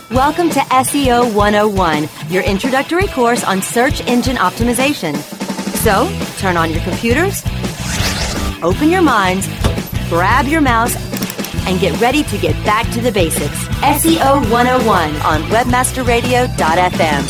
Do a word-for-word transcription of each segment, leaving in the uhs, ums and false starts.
Welcome to S E O one oh one, your introductory course on search engine optimization. So, turn on your computers, open your minds, grab your mouse, and get ready to get back to the basics. S E O one oh one on webmaster radio dot f m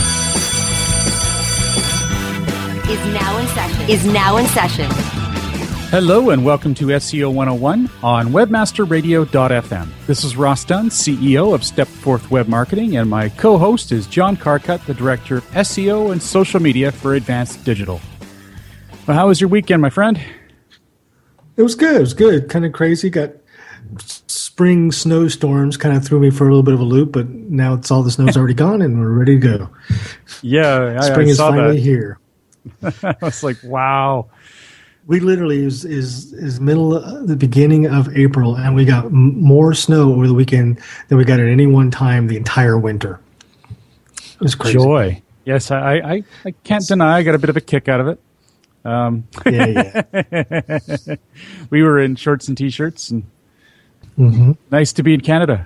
is now in session. Is now in session. Hello and welcome to S E O one oh one on webmaster radio dot f m. This is Ross Dunn, C E O of Stepforth Web Marketing, and my co-host is John Carcutt, the Director of S E O and Social Media for Advanced Digital. Well, how was your weekend, my friend? It was good. It was good. Kind of crazy. Got spring snowstorms, kind of threw me for a little bit of a loop, but now it's all the snow's already gone and we're ready to go. Yeah, I, spring I is saw finally that. here. I was like, wow. We literally is is is middle of the beginning of April, and we got m- more snow over the weekend than we got at any one time the entire winter. It was crazy. Joy. Yes, I, I, I can't deny I got a bit of a kick out of it. Um, yeah, yeah. We were in shorts and t-shirts, and Mm-hmm. nice to be in Canada.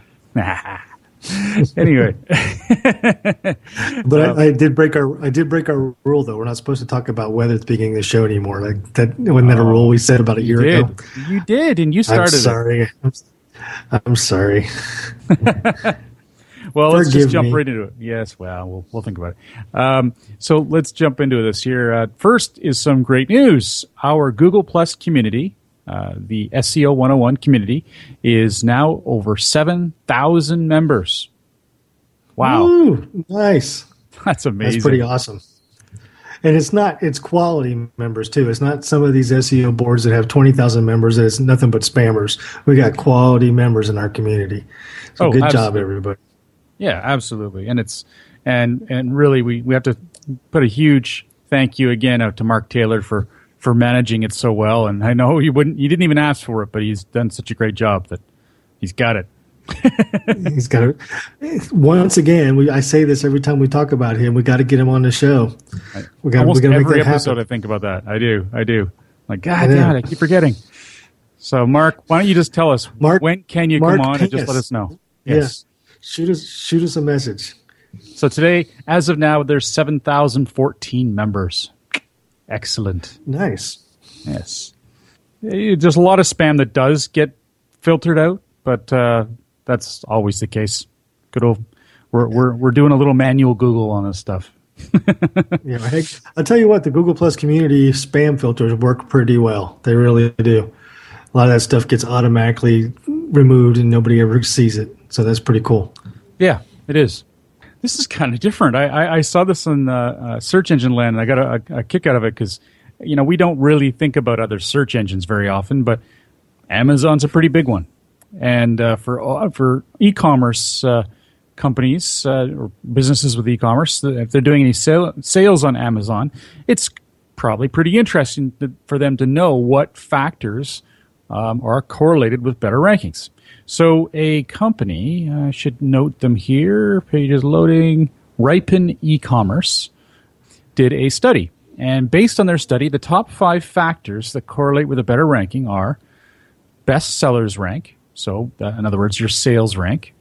Anyway, but um, I, I did break our I did break our rule though. We're not supposed to talk about weather at the beginning of the show anymore. Like that wasn't that a rule we said about a year you ago? did. You did, and you started I'm sorry. I'm, I'm sorry. it. Well, let's Forgive just jump me. right into it. Yes, well, we'll, we'll think about it. Um, so let's jump into this here. Uh, first is some great news. Our Google Plus community, uh, the S E O one oh one community, is now over seven thousand members. Wow. Ooh, nice. That's amazing. That's pretty awesome. And it's not, it's quality members too. It's not some of these S E O boards that have twenty thousand members that it's nothing but spammers. We got quality members in our community. So Oh, good absolutely. job, everybody. Yeah, absolutely. And it's and and really we, we have to put a huge thank you again out to Mark Taylor for, for managing it so well. And I know you wouldn't you didn't even ask for it, but he's done such a great job that he's got it. He's got to, once again, we, I say this every time we talk about him, we got to get him on the show. We got Almost we got to make every that episode happen. I think about that. I do. I do. Like, God I know. damn it, I keep forgetting. So, Mark, why don't you just tell us, Mark- when can you Mark come on and just Pincus. let us know? Yeah. Yes. Shoot us, shoot us a message. So today, as of now, there's seven thousand fourteen members. Excellent. Nice. Yes. Eh, There's a lot of spam that does get filtered out, but uh, that's always the case. Good old, we're we're we're doing a little manual Google on this stuff. Yeah, heck, I'll tell you what, the Google Plus community spam filters work pretty well. They really do. A lot of that stuff gets automatically removed and nobody ever sees it. So that's pretty cool. Yeah, it is. This is kind of different. I, I, I saw this in uh, uh, search engine land, and I got a, a, a kick out of it because, you know, we don't really think about other search engines very often, but Amazon's a pretty big one. And uh, for uh, for e-commerce uh, companies uh, or businesses with e-commerce, if they're doing any sale, sales on Amazon, it's probably pretty interesting to, for them to know what factors um, are correlated with better rankings. So a company, I should note them here, page is loading, Ripen E-commerce, did a study. And based on their study, the top five factors that correlate with a better ranking are best sellers rank, so uh, in other words, your sales rank,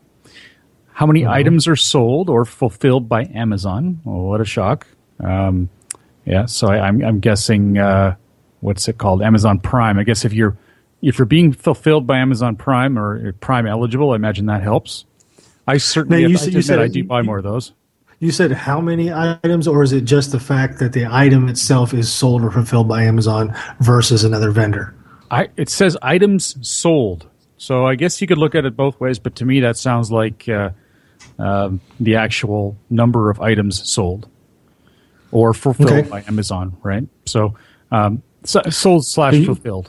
how many Mm-hmm. items are sold or fulfilled by Amazon. Oh, what a shock. Um, yeah, so I, I'm, I'm guessing, uh, what's it called, Amazon Prime. I guess if you're If you're being fulfilled by Amazon Prime or Prime eligible, I imagine that helps. I certainly, Now, you I, said- I you said- I do buy more of those. You said how many items, or is it just the fact that the item itself is sold or fulfilled by Amazon versus another vendor? I it says items sold, so I guess you could look at it both ways. But to me, that sounds like uh, um, the actual number of items sold or fulfilled Okay. by Amazon, right? So, um, so sold slash you- fulfilled.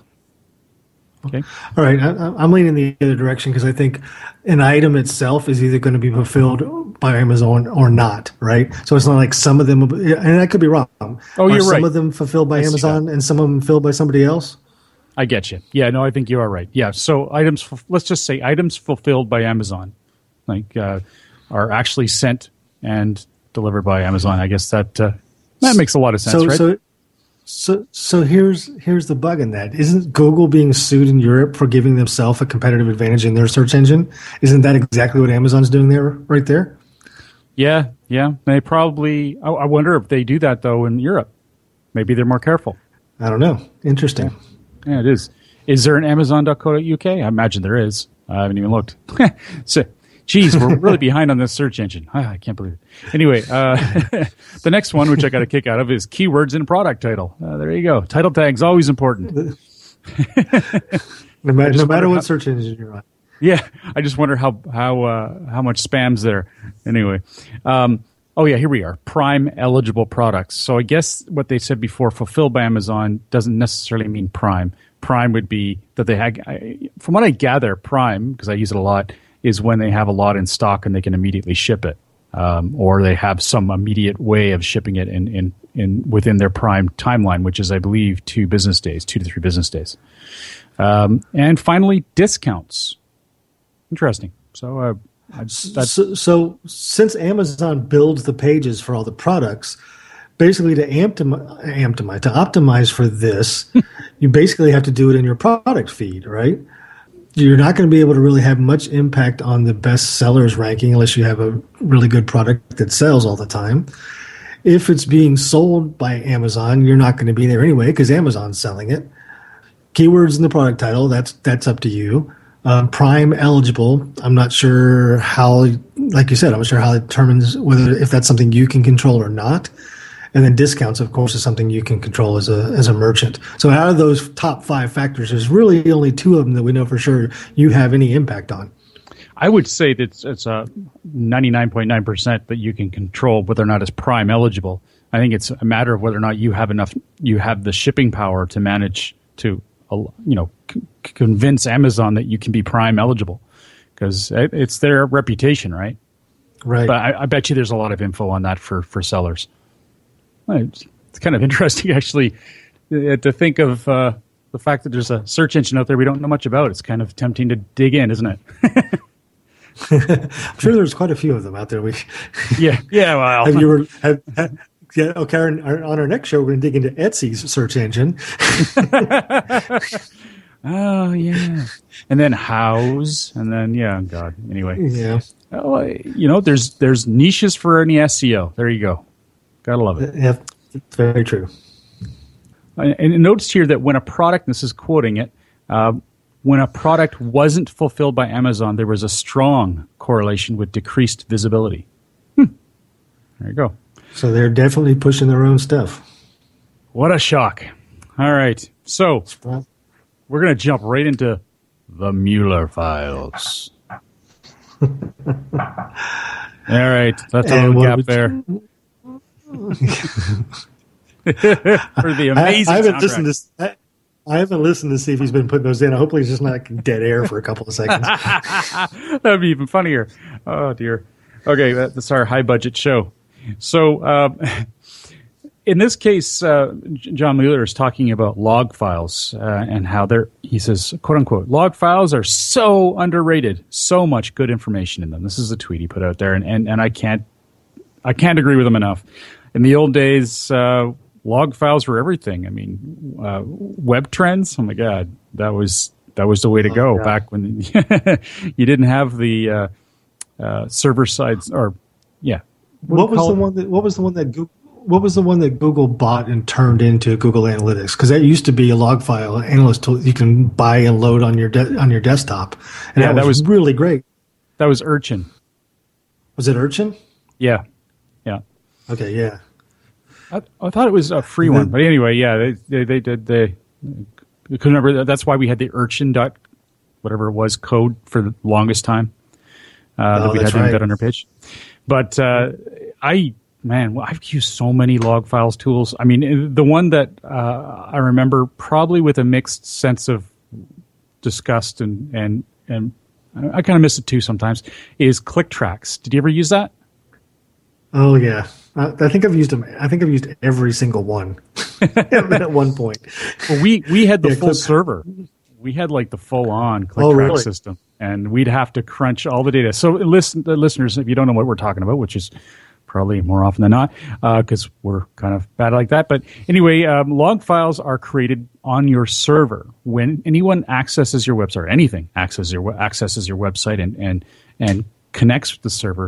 Okay. All right, I, I'm leaning the other direction because I think an item itself is either going to be fulfilled by Amazon or not, right? So it's not like some of them, will be, and I could be wrong. Oh, Are you're some right. of them fulfilled by I see Amazon and some of them filled by somebody else? I get you. Yeah, no, I think you are right. Yeah, so items, fu- let's just say items fulfilled by Amazon, like uh, are actually sent and delivered by Amazon. I guess that uh, that makes a lot of sense, So, right? so, so, so here's here's the bug in that. Isn't Google being sued in Europe for giving themselves a competitive advantage in their search engine? Isn't that exactly what Amazon's doing there, right there? Yeah, yeah. They probably. I, I wonder if they do that though in Europe. Maybe they're more careful. I don't know. Interesting. Yeah, yeah it is. Is there an Amazon dot co dot U K? I imagine there is. I haven't even looked. So, geez, we're really behind on this search engine. I can't believe it. Anyway, uh, the next one, which I got a kick out of, is keywords in product title. Uh, there you go. Title tag's always important. no matter, no matter what how, search engine you're on. Yeah, I just wonder how how uh, how much spam's there. Anyway, um, oh yeah, here we are. Prime eligible products. So I guess what they said before, fulfilled by Amazon, doesn't necessarily mean Prime. Prime would be that they had, from what I gather, Prime, because I use it a lot, is when they have a lot in stock and they can immediately ship it, um, or they have some immediate way of shipping it in, in, in within their Prime timeline, which is, I believe, two business days, two to three business days. Um, and finally, discounts. Interesting. So, uh, I, that's, so, so since Amazon builds the pages for all the products, basically to optimize, optimize, to optimize for this, you basically have to do it in your product feed, right? You're not going to be able to really have much impact on the best sellers ranking unless you have a really good product that sells all the time. If it's being sold by Amazon, you're not going to be there anyway because Amazon's selling it. Keywords in the product title, that's that's up to you. Um, Prime eligible, I'm not sure how, like you said, I'm not sure how it determines whether if that's something you can control or not. And then discounts, of course, is something you can control as a as a merchant. So out of those top five factors, there's really only two of them that we know for sure you have any impact on. I would say that it's, it's a ninety-nine point nine percent that you can control whether or not it's Prime eligible. I think it's a matter of whether or not you have enough, you have the shipping power to manage to, you know, c- convince Amazon that you can be Prime eligible, because it's their reputation, right? Right. But I, I bet you there's a lot of info on that for, for sellers. It's, it's kind of interesting, actually, uh, to think of uh, the fact that there's a search engine out there we don't know much about. It's kind of tempting to dig in, isn't it? I'm sure there's quite a few of them out there. We, yeah, yeah. Well, have you ever? Have, have, yeah, okay. On our, on our next show, we're going to dig into Etsy's search engine. Oh yeah, and then House, and then yeah, God. Anyway, yeah. Oh, you know, there's there's niches for any S E O. There you go. Gotta love it. Yeah, it's very true. And notice here that when a product, this is quoting it, uh, when a product wasn't fulfilled by Amazon, there was a strong correlation with decreased visibility. Hmm. There you go. So they're definitely pushing their own stuff. What a shock. All right. So we're going to jump right into the Mueller files. All right. That's a little gap there. For the amazing I, I haven't soundtrack. listened to I, I haven't listened to see if he's been putting those in. Hopefully, he's just not dead air for a couple of seconds. That'd be even funnier. Oh dear. Okay, that, that's our high budget show. So, uh, in this case, uh, John Mueller is talking about log files uh, and how they're. He says, "quote unquote," log files are so underrated. So much good information in them. This is a tweet he put out there, and and, and I can't I can't agree with him enough. In the old days, uh, log files were everything. I mean, uh, web trends. Oh my God, that was that was the way to oh, go back when you didn't have the uh, uh, server sides. Or yeah, what, what was the it? one that? What was the one that Google? What was the one that Google bought and turned into Google Analytics? Because that used to be a log file analyst tool you can buy and load on your de- on your desktop, and yeah, that, was that was really great. That was Urchin. Was it Urchin? Yeah, yeah. Okay, yeah. I, I thought it was a free one, but anyway, yeah, they they, they did they. Because remember, that's why we had the Urchin dot whatever it was code for the longest time uh, oh, that we had to right. embed on our page. But uh, I man, well, I've used so many log files tools. I mean, the one that uh, I remember probably with a mixed sense of disgust and and and I kind of miss it too sometimes is ClickTracks. Did you ever use that? Oh yeah, I, I think I've used them. I think I've used every single one at one point. Well, we we had the yeah, full Click- server. We had like the full on ClickTracks oh, really? system, and we'd have to crunch all the data. So, listen, the listeners, if you don't know what we're talking about, which is probably more often than not, because uh, we're kind of bad like that. But anyway, um, log files are created on your server when anyone accesses your website or anything accesses your accesses your website and and and connects with the server.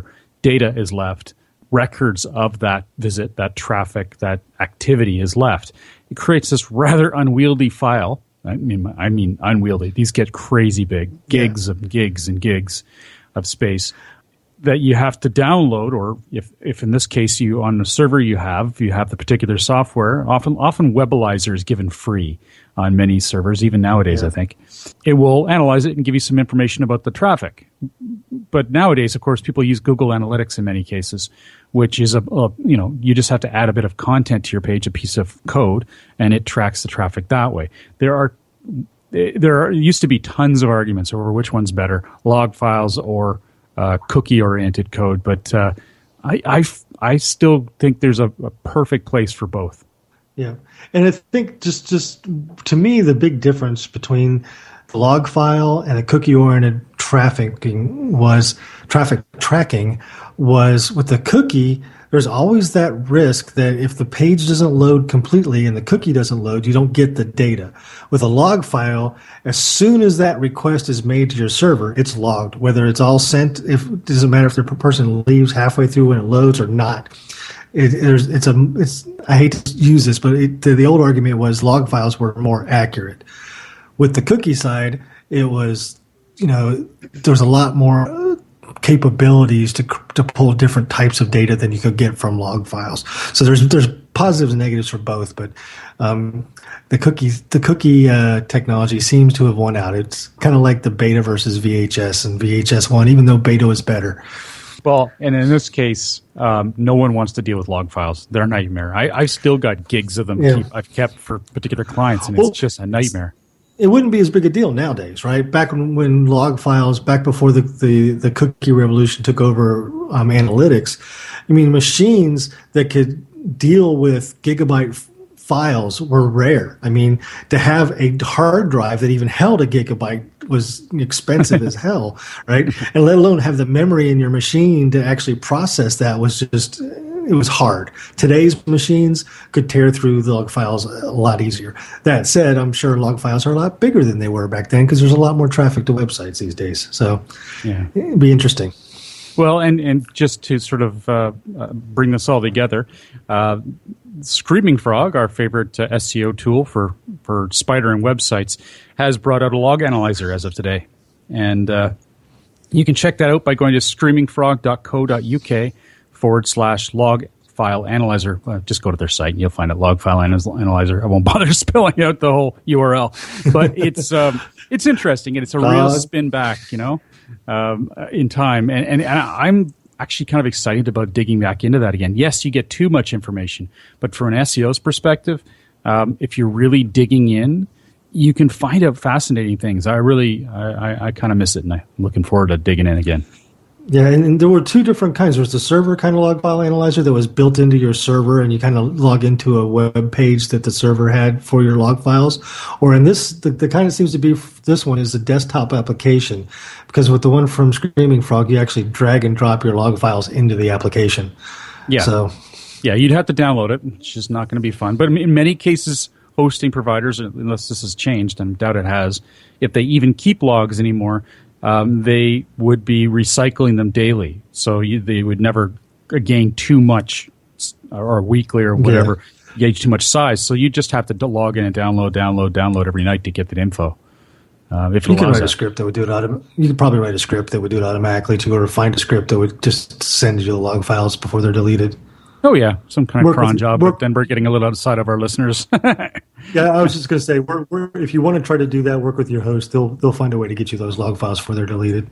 data is left, records of that visit, that traffic, that activity is left. It creates this rather unwieldy file. I mean, I mean unwieldy. These get crazy big, gigs yeah. of gigs and gigs of space that you have to download, or if, if in this case you on the server you have, you have the particular software, often often Webalizer is given free on many servers, even nowadays, yeah. I think. It will analyze it and give you some information about the traffic. But nowadays, of course, people use Google Analytics in many cases, which is a, a you know, you just have to add a bit of content to your page, a piece of code, and it tracks the traffic that way. There are there are, used to be tons of arguments over which one's better, log files or uh, cookie-oriented code, but uh, I, I, I still think there's a, a perfect place for both. Yeah, and I think just just to me, the big difference between the log file and the cookie-oriented trafficking was traffic tracking was with the cookie. There's always that risk that if the page doesn't load completely and the cookie doesn't load, you don't get the data. With a log file, as soon as that request is made to your server, it's logged. Whether it's all sent, if it doesn't matter if the person leaves halfway through when it loads or not. It, there's, it's a, it's. I hate to use this, but it, the, the old argument was log files were more accurate. With the cookie side, it was, you know, there's a lot more capabilities to to pull different types of data than you could get from log files. So there's there's positives and negatives for both, but um, the cookie the cookie uh, technology seems to have won out. It's kind of like the beta versus V H S, and V H S won, even though beta is better. Well, and in this case, um, no one wants to deal with log files. They're a nightmare. I, I've still got gigs of them yeah. keep, I've kept for particular clients, and well, it's just a nightmare. It wouldn't be as big a deal nowadays, right? Back when, when log files, back before the, the, the cookie revolution took over um, analytics, I mean, machines that could deal with gigabyte f- files were rare. I mean, to have a hard drive that even held a gigabyte was expensive as hell, right? And let alone have the memory in your machine to actually process that was just, it was hard. Today's machines could tear through the log files a lot easier. That said, I'm sure log files are a lot bigger than they were back then because there's a lot more traffic to websites these days. So yeah. It'd be interesting. Well, and, and just to sort of uh, uh, bring this all together, uh, Screaming Frog, our favorite uh, S E O tool for, for Spider and websites, has brought out a log analyzer as of today. And uh, you can check that out by going to screamingfrog.co.uk forward slash log file analyzer. Uh, just go to their site and you'll find it, log file analyzer. I won't bother spelling out the whole U R L. But it's um, it's interesting, and it's a real spin back, you know, um, in time. And, and, and I'm actually kind of excited about digging back into that again. Yes, you get too much information, but from an S E O's perspective, um, if you're really digging in, you can find out fascinating things. I really, I, I, I kind of miss it, and I'm looking forward to digging in again. Yeah, and, and there were two different kinds. There was the server kind of log file analyzer that was built into your server, and you kind of log into a web page that the server had for your log files. Or in this, the, the kind of seems to be this one is the desktop application, because with the one from Screaming Frog, you actually drag and drop your log files into the application. Yeah. So, yeah, you'd have to download it, which is not going to be fun. But in many cases, hosting providers, unless this has changed, and I doubt it has, if they even keep logs anymore, Um, they would be recycling them daily, so you, they would never gain too much, or weekly or whatever, yeah. gauge too much size. So you just have to log in and download, download, download every night to get that info. Uh, if you could write that. a script that would do it. Autom- you could probably write a script that would do it automatically to go or find a script that would just send you the log files before they're deleted. Oh yeah, some kind of work cron with, job. Work, but then we're getting a little outside of our listeners. Yeah, I was just going to say, we're, we're, if you want to try to do that, work with your host. They'll they'll find a way to get you those log files before they're deleted.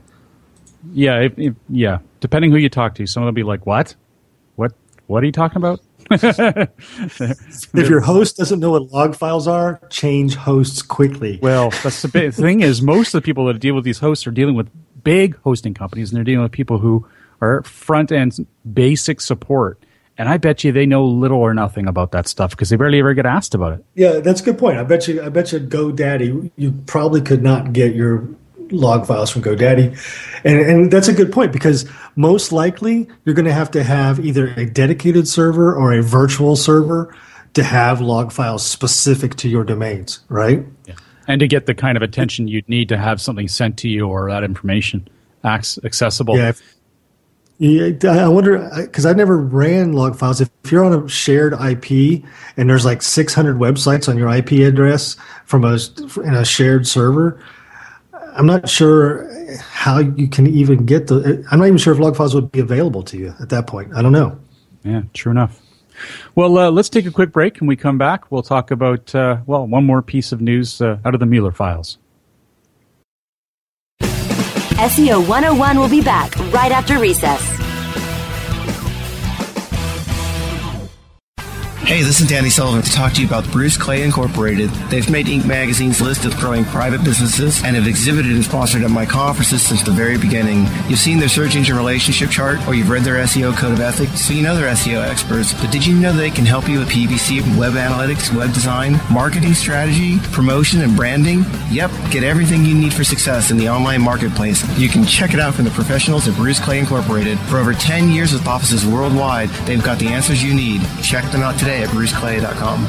Yeah, if, if, yeah. Depending who you talk to, some of them will be like, "What? What? What are you talking about?" If your host doesn't know what log files are, change hosts quickly. Well, that's the big thing is most of the people that deal with these hosts are dealing with big hosting companies, and they're dealing with people who are front end basic support. And I bet you they know little or nothing about that stuff because they barely ever get asked about it. Yeah, that's a good point. I bet you, I bet you, GoDaddy, you probably could not get your log files from GoDaddy, and and that's a good point because most likely you're going to have to have either a dedicated server or a virtual server to have log files specific to your domains, right? Yeah. And to get the kind of attention you'd need to have something sent to you or that information accessible. Yeah. If, Yeah, I wonder, because I never ran log files. If you're on a shared I P and there's like six hundred websites on your I P address from a in a shared server, I'm not sure how you can even get the. I'm not even sure if log files would be available to you at that point. I don't know. Yeah, true enough. Well, uh, let's take a quick break. When we come back, we'll talk about, uh, well, one more piece of news uh, out of the Mueller files. S E O one oh one will be back right after recess. Hey, this is Danny Sullivan to talk to you about Bruce Clay Incorporated. They've made Inc Magazine's list of growing private businesses and have exhibited and sponsored at my conferences since the very beginning. You've seen their search engine relationship chart, or you've read their S E O code of ethics, so you know they're S E O experts. But did you know they can help you with P P C, web analytics, web design, marketing strategy, promotion, and branding? Yep, get everything you need for success in the online marketplace. You can check it out from the professionals at Bruce Clay Incorporated. For over ten years with offices worldwide, they've got the answers you need. Check them out today at bruce clay dot com.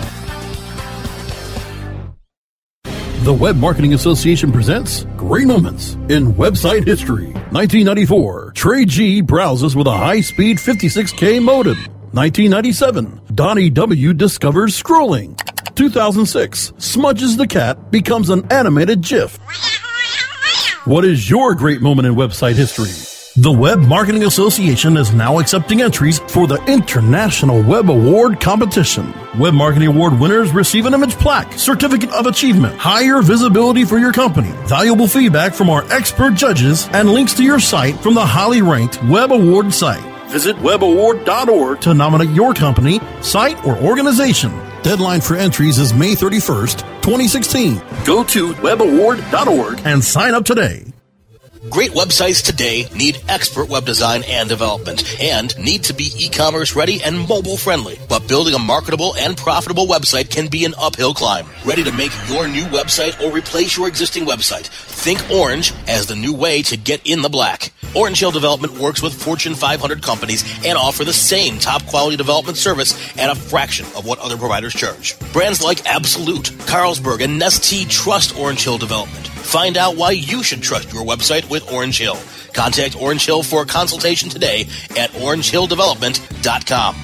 The Web Marketing Association presents Great Moments in Website History. nineteen ninety-four, Trey G browses with a high-speed fifty-six K modem. nineteen ninety-seven, Donnie W discovers scrolling. two thousand six, Smudges the cat becomes an animated GIF. What is your great moment in website history? The Web Marketing Association is now accepting entries for the International Web Award competition. Web Marketing Award winners receive an image plaque, certificate of achievement, higher visibility for your company, valuable feedback from our expert judges, and links to your site from the highly ranked Web Award site. Visit web award dot org to nominate your company, site, or organization. Deadline for entries is May thirty-first, twenty sixteen. Go to web award dot org and sign up today. Great websites today need expert web design and development and need to be e-commerce ready and mobile friendly. But building a marketable and profitable website can be an uphill climb. Ready to make your new website or replace your existing website? Think Orange as the new way to get in the black. Orange Hill Development works with Fortune five hundred companies and offer the same top quality development service at a fraction of what other providers charge. Brands like Absolute, Carlsberg, and Nestea trust Orange Hill Development. Find out why you should trust your website with Orange Hill. Contact Orange Hill for a consultation today at orange hill development dot com.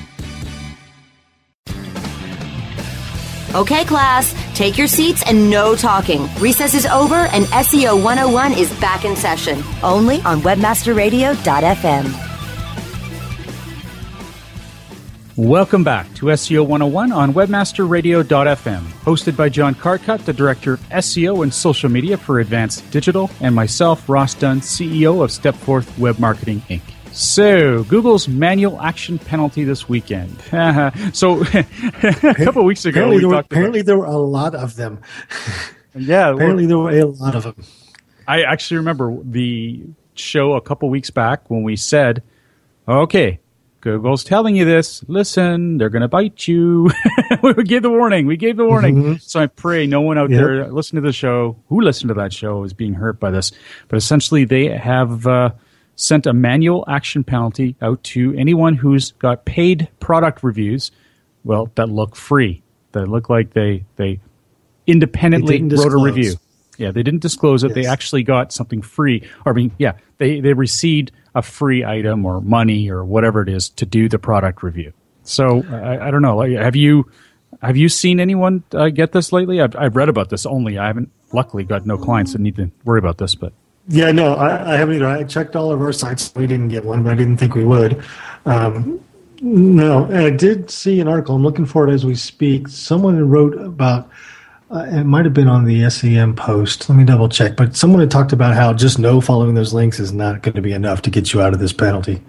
Okay, class, take your seats and no talking. Recess is over and S E O one oh one is back in session, only on webmaster radio dot f m. Welcome back to S E O one oh one on webmaster radio dot f m, hosted by John Carcutt, the Director of S E O and Social Media for Advanced Digital, and myself, Ross Dunn, C E O of Stepforth Web Marketing, Incorporated. So, Google's manual action penalty this weekend. so, a couple of weeks ago, apparently, we there were, talked apparently about, there were a lot of them. yeah, apparently there were a lot of them. I actually remember the show a couple weeks back when we said, okay, Google's telling you this. Listen, they're going to bite you. We gave the warning. We gave the warning. Mm-hmm. So I pray no one out yep. there listening to the show, who listened to that show, is being hurt by this. But essentially, they have uh, sent a manual action penalty out to anyone who's got paid product reviews, well, that look free, that look like they they independently they wrote a review. Yeah, they didn't disclose it. Yes. They actually got something free. Or I mean, yeah, they, they received a free item or money or whatever it is to do the product review. So I, I don't know. Have you have you seen anyone uh, get this lately? I've, I've read about this only. I haven't, luckily, got no clients that need to worry about this. But yeah, no, I, I haven't either. I checked all of our sites. We didn't get one, but I didn't think we would. Um, no, and I did see an article. I'm looking for it as we speak. Someone wrote about. Uh, it might have been on the S E M post. Let me double check. But someone had talked about how just no following those links is not going to be enough to get you out of this penalty.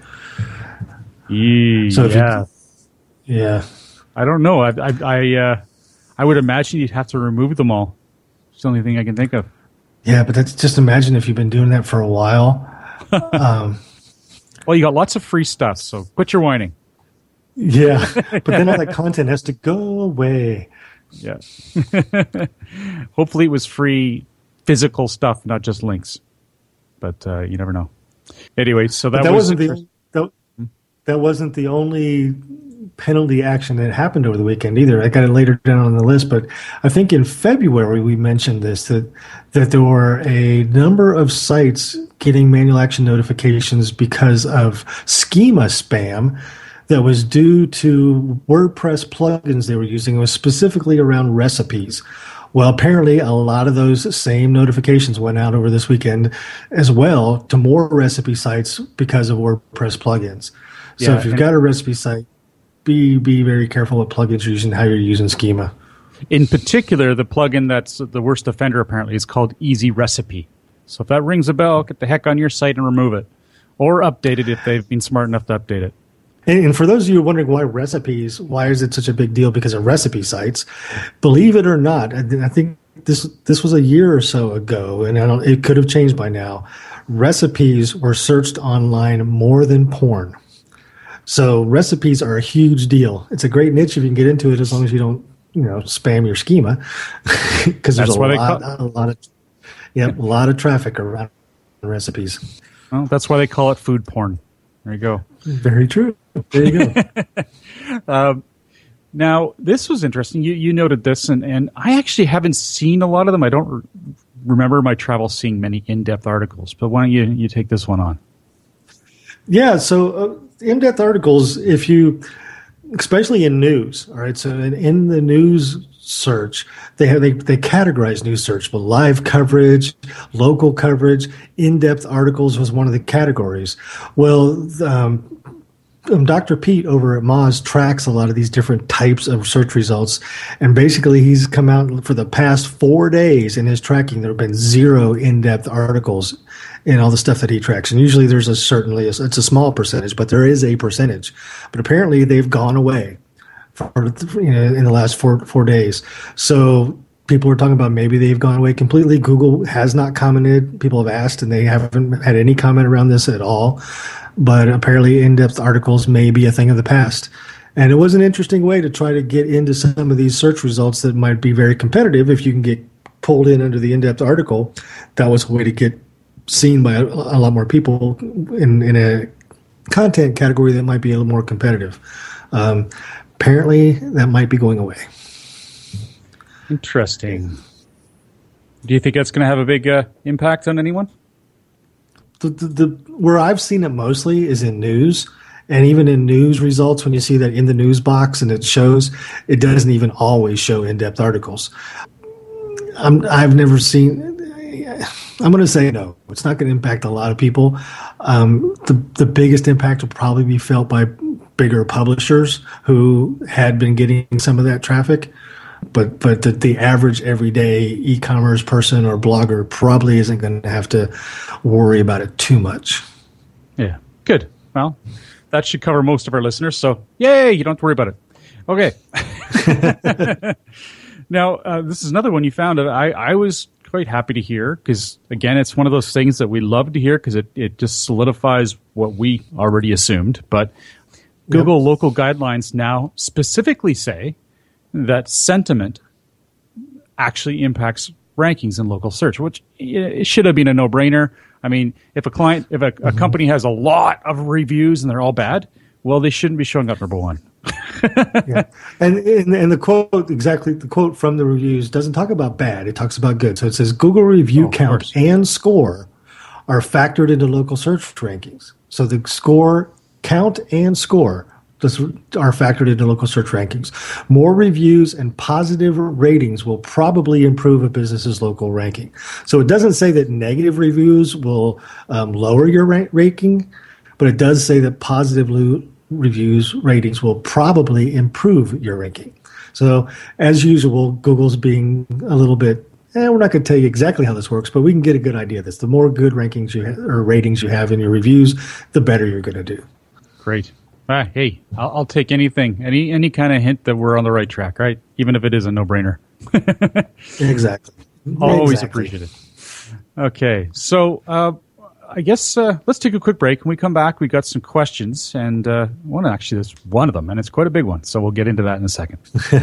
Yeah. So if you, yeah. I don't know. I I I, uh, I would imagine you'd have to remove them all. It's the only thing I can think of. Yeah, but that's just imagine if you've been doing that for a while. um, well, you got lots of free stuff, so quit your whining. Yeah, but then all that content has to go away. Yeah. Hopefully it was free physical stuff, not just links. But uh, you never know. Anyway, so that, that was wasn't the that, that wasn't the only penalty action that happened over the weekend either. I got it later down on the list, but I think in February we mentioned this, that that there were a number of sites getting manual action notifications because of schema spam that was due to WordPress plugins they were using. It was specifically around recipes. Well, apparently a lot of those same notifications went out over this weekend as well to more recipe sites because of WordPress plugins. So Yeah, if you've and- got a recipe site, be be very careful what plugins you're using, how you're using schema. In particular, the plugin that's the worst offender apparently is called Easy Recipe. So if that rings a bell, get the heck on your site and remove it. Or update it if they've been smart enough to update it. And, and for those of you wondering why recipes, why is it such a big deal because of recipe sites? Believe it or not, I, I think this this was a year or so ago, and I don't, it could have changed by now. Recipes were searched online more than porn. So recipes are a huge deal. It's a great niche if you can get into it, as long as you don't, you know, spam your schema, because there's That's a why they lot, call- a lot of, yeah, a lot of traffic around recipes. Well, that's why they call it food porn. There you go. Very true. There you go. Now, this was interesting. You you noted this, and, and I actually haven't seen a lot of them. I don't re- remember my travels seeing many in-depth articles, but why don't you, you take this one on? Yeah, so uh, in-depth articles, if you, especially in news, all right, so in, in the news search, they have they, they categorize news search, but live coverage, local coverage, in-depth articles was one of the categories. Well, um, um, Doctor Pete over at Moz tracks a lot of these different types of search results, and basically he's come out for the past four days in his tracking. There have been zero in-depth articles in all the stuff that he tracks, and usually there's a certainly it's a small percentage, but there is a percentage. But apparently they've gone away for, you know, in the last four four days. So people are talking about maybe they've gone away completely. Google has not commented. People have asked, and they haven't had any comment around this at all. But apparently in-depth articles may be a thing of the past. And it was an interesting way to try to get into some of these search results that might be very competitive. If you can get pulled in under the in-depth article, that was a way to get seen by a, a lot more people in, in a content category that might be a little more competitive. Um, apparently, that might be going away. Interesting. Do you think that's going to have a big uh, impact on anyone? The, the, the where I've seen it mostly is in news, and even in news results, when you see that in the news box and it shows, it doesn't even always show in-depth articles. I'm, I've never seen. I'm going to say no. It's not going to impact a lot of people. Um, the the biggest impact will probably be felt by bigger publishers who had been getting some of that traffic. But but the, the average everyday e-commerce person or blogger probably isn't going to have to worry about it too much. Yeah, good. Well, that should cover most of our listeners. So, yay, you don't have to worry about it. Okay. Now, uh, this is another one you found. I, I was quite happy to hear because, again, it's one of those things that we love to hear because it, it just solidifies what we already assumed. But Google yep. local guidelines now specifically say that sentiment actually impacts rankings in local search, which it should have been a no-brainer. I mean, if a client, if a, a mm-hmm. company has a lot of reviews and they're all bad, well, they shouldn't be showing up number one. Yeah, and, and and the quote exactly the quote from the reviews doesn't talk about bad; it talks about good. So it says Google review oh, count and score are factored into local search rankings. So the score count and score are factored into local search rankings. More reviews and positive ratings will probably improve a business's local ranking. So it doesn't say that negative reviews will um, lower your rank- ranking, but it does say that positive lo- reviews ratings will probably improve your ranking. So as usual, Google's being a little bit, eh, we're not going to tell you exactly how this works, but we can get a good idea of this. The more good rankings you ha- or ratings you have in your reviews, the better you're going to do. Great. Ah, hey, I'll, I'll take anything, any any kind of hint that we're on the right track, right? Even if it is a no-brainer. Exactly. Always exactly. appreciate it. Okay, so uh, I guess uh, let's take a quick break. When we come back, we got some questions, and uh, one actually, there's one of them, and it's quite a big one. So we'll get into that in a second.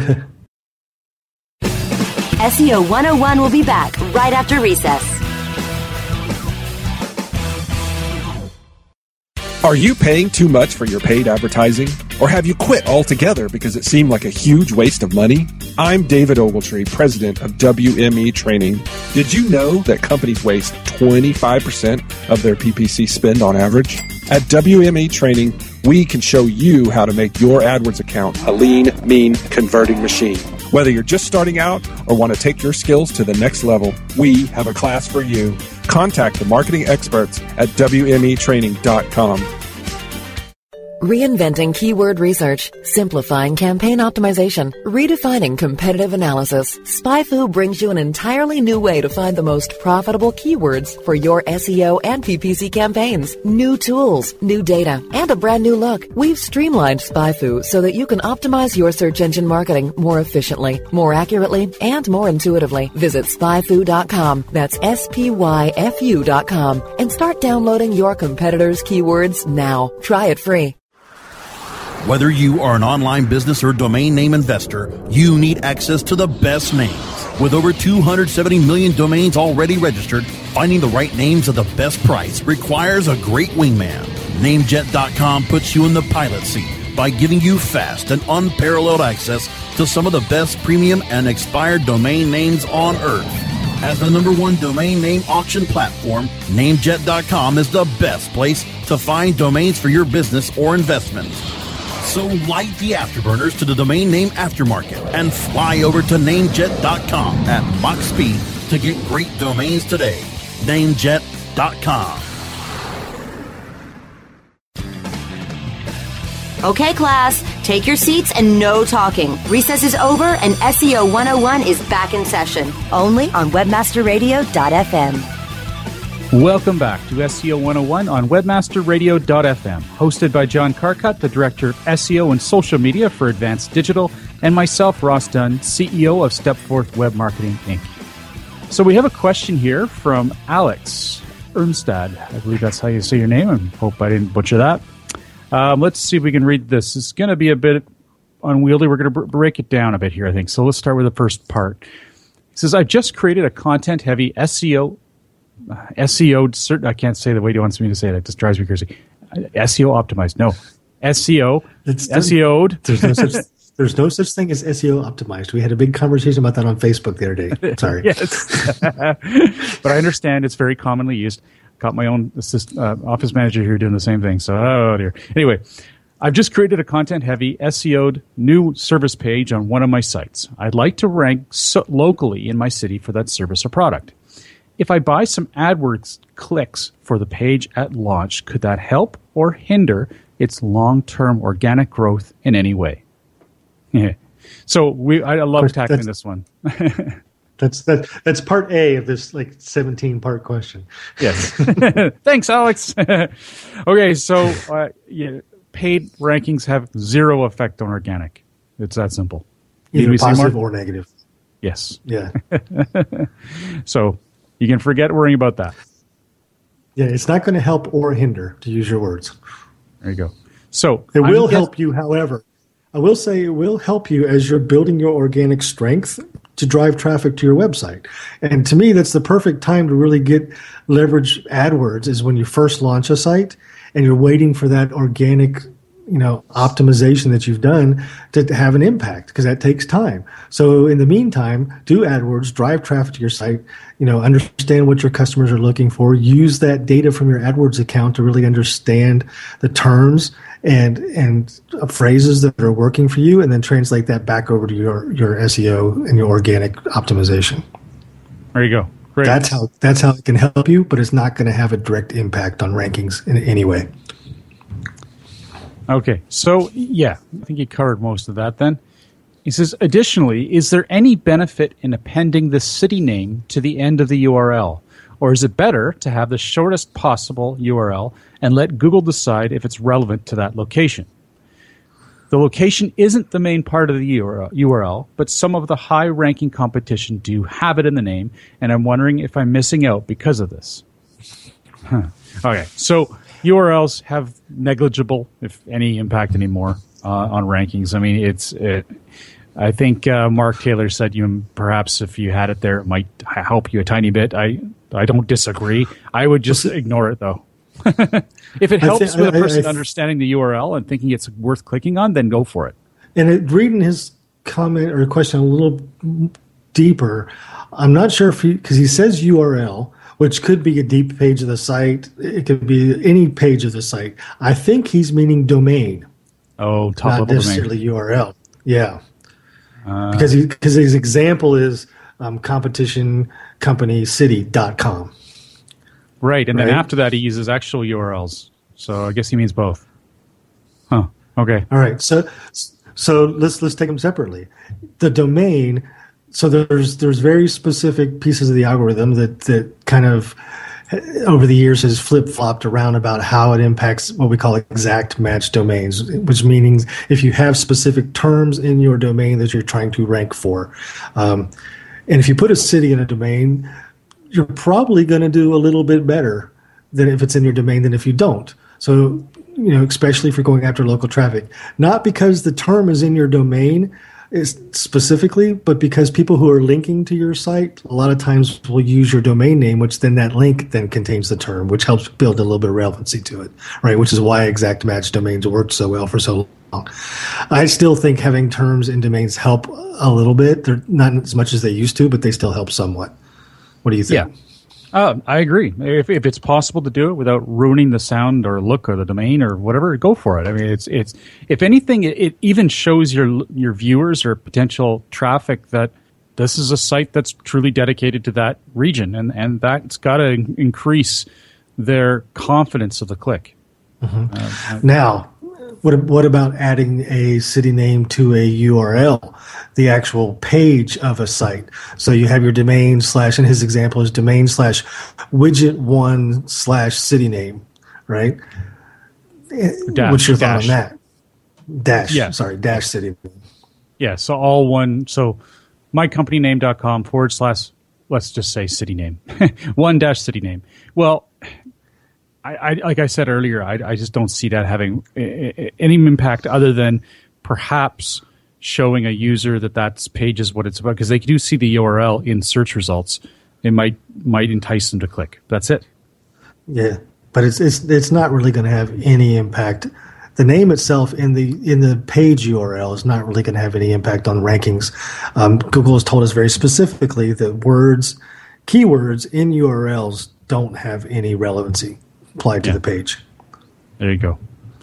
S E O one oh one will be back right after recess. Are you paying too much for your paid advertising? Or have you quit altogether because it seemed like a huge waste of money? I'm David Ogletree, president of W M E Training. Did you know that companies waste twenty-five percent of their P P C spend on average? At W M E Training, we can show you how to make your AdWords account a lean, mean, converting machine. Whether you're just starting out or want to take your skills to the next level, we have a class for you. Contact the marketing experts at W M E training dot com. Reinventing keyword research, simplifying campaign optimization, redefining competitive analysis. SpyFu brings you an entirely new way to find the most profitable keywords for your S E O and P P C campaigns. New tools, new data, and a brand new look. We've streamlined SpyFu so that you can optimize your search engine marketing more efficiently, more accurately, and more intuitively. Visit spy fu dot com. That's S P Y F U dot com. And start downloading your competitors' keywords now. Try it free. Whether you are an online business or domain name investor, you need access to the best names. With over two hundred seventy million domains already registered, finding the right names at the best price requires a great wingman. Namejet dot com puts you in the pilot seat by giving you fast and unparalleled access to some of the best premium and expired domain names on earth. As the number one domain name auction platform, Namejet dot com is the best place to find domains for your business or investment. So light the afterburners to the domain name aftermarket and fly over to Namejet dot com at Mach speed to get great domains today. Namejet dot com. Okay, class, take your seats and no talking. Recess is over and S E O one oh one is back in session, only on webmaster radio dot f m. Welcome back to S E O one oh one on webmaster radio dot f m, hosted by John Carcutt, the Director of S E O and Social Media for Advanced Digital, and myself, Ross Dunn, C E O of Stepforth Web Marketing, Incorporated. So we have a question here from Alex Ermstad. I believe that's how you say your name. I hope I didn't butcher that. Um, let's see if we can read this. It's going to be a bit unwieldy. We're going to br- break it down a bit here, I think. So let's start with the first part. It says, I've just created a content-heavy S E O Uh, S E O, I can't say the way he wants me to say it. It just drives me crazy. S E O optimized. No. S E O. It's S E O'd. There's no such there's no such thing as S E O optimized. We had a big conversation about that on Facebook the other day. Sorry. Yes. But I understand it's very commonly used. Got my own assist, uh, office manager here doing the same thing. So, oh dear. Anyway, I've just created a content-heavy S E O'd new service page on one of my sites. I'd like to rank so- locally in my city for that service or product. If I buy some AdWords clicks for the page at launch, could that help or hinder its long-term organic growth in any way? Yeah. So we, I love tackling this one. that's that, that's part A of this like seventeen part question. Yes. Thanks, Alex. Okay, so uh, yeah, paid rankings have zero effect on organic. It's that simple. Either positive or negative. Yes. Yeah. So you can forget worrying about that. Yeah, it's not going to help or hinder, to use your words. There you go. So it will guess- help you, however. I will say it will help you as you're building your organic strength to drive traffic to your website. And to me, that's the perfect time to really get leverage AdWords is when you first launch a site and you're waiting for that organic, you know, optimization that you've done to, to have an impact, because that takes time. So in the meantime, do AdWords, drive traffic to your site, you know, understand what your customers are looking for, use that data from your AdWords account to really understand the terms and and phrases that are working for you, and then translate that back over to your, your S E O and your organic optimization. There you go. Great. That's how that's how it can help you, but it's not going to have a direct impact on rankings in any way. Okay, so yeah, I think you covered most of that then. He says, additionally, is there any benefit in appending the city name to the end of the U R L? Or is it better to have the shortest possible U R L and let Google decide if it's relevant to that location? The location isn't the main part of the U R L, but some of the high-ranking competition do have it in the name, and I'm wondering if I'm missing out because of this. Huh. Okay, so U R Ls have negligible, if any, impact anymore uh, on rankings. I mean, it's. It, I think uh, Mark Taylor said you perhaps if you had it there, it might help you a tiny bit. I I don't disagree. I would just ignore it though. If it helps th- with a I- person I- understanding the U R L and thinking it's worth clicking on, then go for it. And it, reading his comment or question a little deeper, I'm not sure if he, because he says U R L, which could be a deep page of the site. It could be any page of the site. I think he's meaning domain, Oh, top not level necessarily domain. U R L. Yeah. Uh, because he, because his example is um, competition company city dot com. Right, and then Right. after that, he uses actual U R Ls. So I guess he means both. Huh. Okay. All right. So so let's let's take them separately. The domain. So there's there's very specific pieces of the algorithm that that kind of over the years has flip flopped around about how it impacts what we call exact match domains, which means if you have specific terms in your domain that you're trying to rank for, um, and if you put a city in a domain, you're probably going to do a little bit better than if it's in your domain than if you don't. So, you know, especially if you're going after local traffic, not because the term is in your domain is specifically, but because people who are linking to your site a lot of times will use your domain name, which then that link then contains the term, which helps build a little bit of relevancy to it, right? Which is why exact match domains worked so well for so long. I still think having terms in domains help a little bit. They're not as much as they used to, but they still help somewhat. What do you think? Yeah. Uh, I agree. If if it's possible to do it without ruining the sound or look or the domain or whatever, go for it. I mean, it's it's if anything, it, it even shows your your viewers or potential traffic that this is a site that's truly dedicated to that region, and and that's got to increase their confidence of the click. Mm-hmm. Uh, Now, what what about adding a city name to a U R L, the actual page of a site? So you have your domain slash, and his example is domain slash widget one slash city name, right? Dash, What's your thought dash. on that? Dash, Yeah. sorry, dash city name. Yeah, so all one. So mycompanyname.com forward slash, let's just say city name, one dash city name. Well, I, I like I said earlier, I, I just don't see that having any impact other than perhaps showing a user that that page is what it's about, because they do see the U R L in search results. It might might entice them to click. That's it. Yeah, but it's it's it's not really going to have any impact. The name itself in the in the page U R L is not really going to have any impact on rankings. Um, Google has told us very specifically that words, keywords in U R Ls don't have any relevancy applied to Yeah. the page. There you go.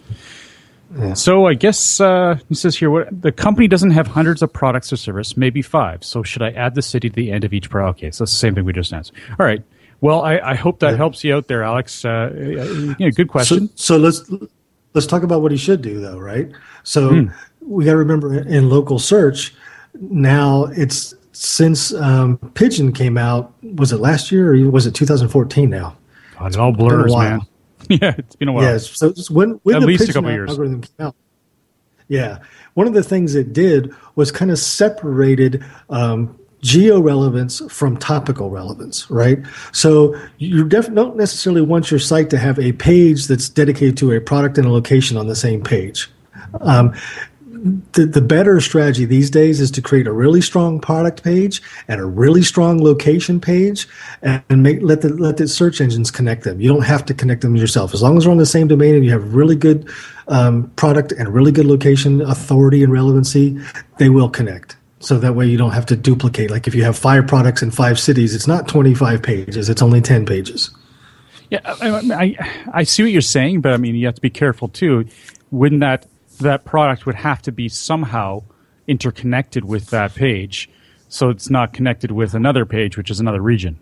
Yeah. So I guess uh, he says here, what, the company doesn't have hundreds of products or service, maybe five. So should I add the city to the end of each product? Okay, so that's the same thing we just answered. All right. Well, I, I hope that Yeah. helps you out there, Alex. Uh, you know, good question. So, so let's let's talk about what he should do, though, right? So Hmm. we got to remember in local search now it's since um, Pigeon came out. Was it last year or was it two thousand fourteen? Now God, it all been a blurs, while. man. Yeah, it's been a while. Yes. So it's when when At the least a Pigeon couple years. algorithm came out. Yeah, one of the things it did was kind of separated um, geo-relevance from topical relevance, right? So you def- don't necessarily want your site to have a page that's dedicated to a product and a location on the same page. Um, the, the better strategy these days is to create a really strong product page and a really strong location page, and, and make let the let the search engines connect them. You don't have to connect them yourself. As long as they're on the same domain and you have really good um, product and really good location authority and relevancy, they will connect. So that way you don't have to duplicate. Like if you have five products in five cities, it's not twenty-five pages; it's only ten pages. Yeah, I, I, I see what you're saying, but I mean, you have to be careful too. Wouldn't that that product would have to be somehow interconnected with that page, so it's not connected with another page, which is another region,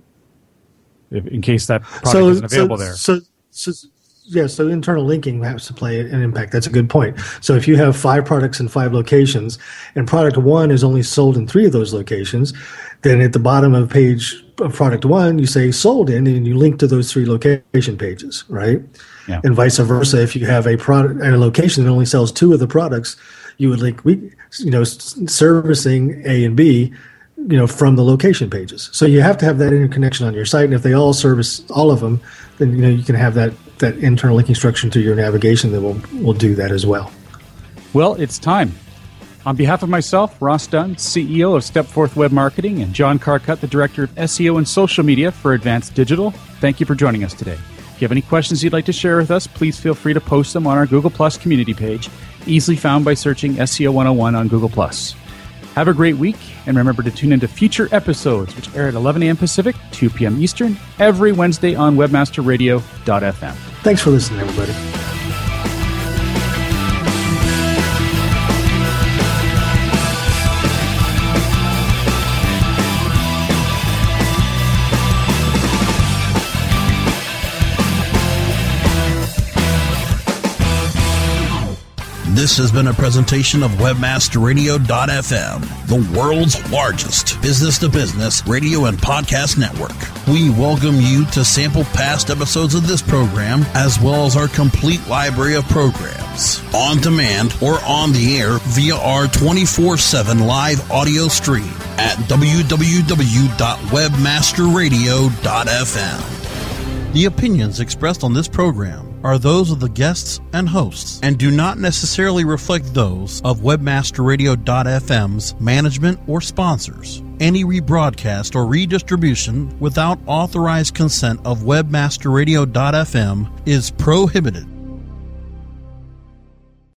if, in case that product so, isn't available so, there. So, so, yeah, so internal linking has to play an impact. That's a good point. So if you have five products in five locations, and product one is only sold in three of those locations, then at the bottom of page of product one, you say sold in, and you link to those three location pages, right? Yeah. And vice versa. If you have a product and a location that only sells two of the products, you would link, we, you know, s- servicing A and B, you know, from the location pages. So you have to have that interconnection on your site. And if they all service all of them, then, you know, you can have that, that internal linking structure to your navigation that will, will do that as well. Well, it's time. On behalf of myself, Ross Dunn, C E O of Stepforth Web Marketing, and John Carcutt, the Director of S E O and Social Media for Advanced Digital, thank you for joining us today. If you have any questions you'd like to share with us, please feel free to post them on our Google Plus community page, easily found by searching S E O one oh one on Google Plus. Have a great week, and remember to tune into future episodes, which air at eleven a.m. Pacific, two p.m. Eastern, every Wednesday on webmaster radio dot f m. Thanks for listening, everybody. This has been a presentation of webmaster radio dot f m, the world's largest business-to-business radio and podcast network. We welcome you to sample past episodes of this program, as well as our complete library of programs, on demand or on the air via our twenty-four seven live audio stream at w w w dot webmaster radio dot f m. The opinions expressed on this program are those of the guests and hosts and do not necessarily reflect those of webmaster radio dot f m's management or sponsors. Any rebroadcast or redistribution without authorized consent of webmaster radio dot f m is prohibited.